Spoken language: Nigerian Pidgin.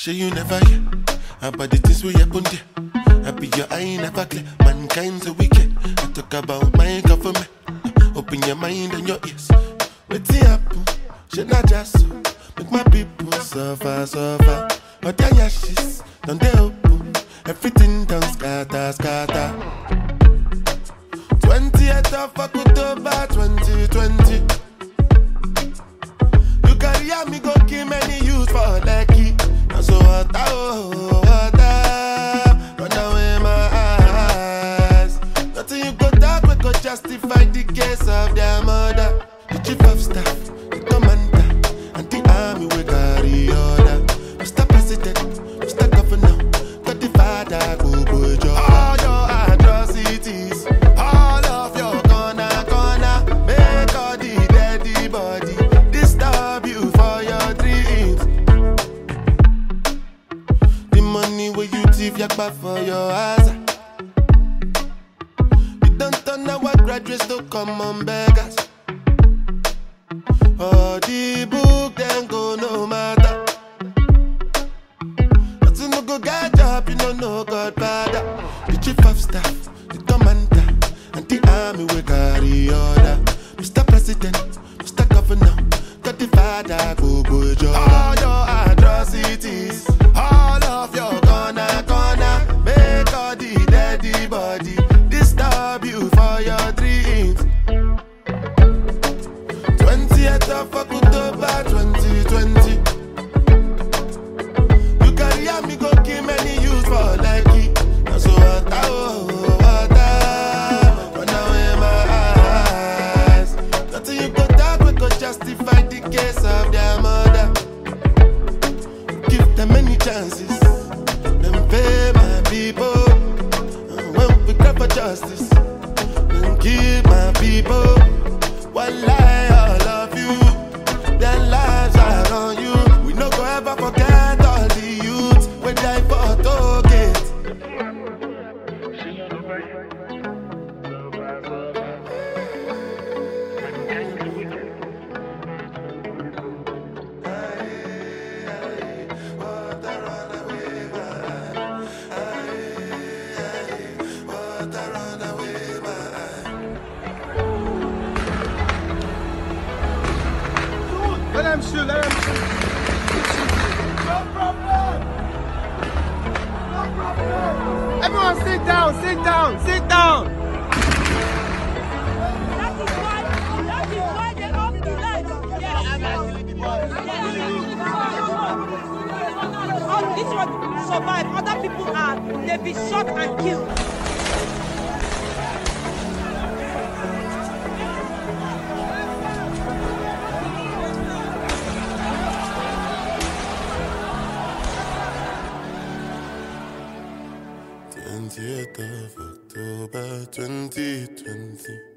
Sure you never hear about the things we happen there. I be your eye never clear. Mankind's a wicked. I talk about my government. Open your mind and your ears. What's the happen? Should not just so. Make my people suffer, suffer. But their ashes, don't they open? Everything done scatter, scatter. 20th of October 2020. You carry me go kill many youths for lucky. And so water, oh, water, run away my eyes. Nothing you go talk, we go justify the case of their mother. The chief of staff, the commander, and the army will carry order. Mr. President, Mr. Governor, got the father, go boy job. All your atrocities, all of your corner, make all the dead body disturb you for your dreams. The money where you thief yakba for your eyes. You don't turn our graduates to common beggars. Oh, the book then go no matter. But you no go get job, you don't know Godfather. The chief of staff, the commander, and the army will carry order. Mr. President, Mr. Governor, got the father, go boy job. All your atrocities, all of your corner, make all the dead body disturb you for your dreams. 20th of October 2020. You carry me go kill many youths for lucky. And so water, oh, water, run away my eyes. Nothing you go talk, we go justify the case of their mother. Give them many chances, them pay my people. And when we grab for justice, then keep my people. One lie, all of you, their lives are on you. We no go ever forget all the youths when die for target. 'em shoot, let 'em shoot. No problem. No problem. Everyone sit down, sit down, sit down. That is why they off the light. All this one survive, other people are, they be shot and killed. October 2020.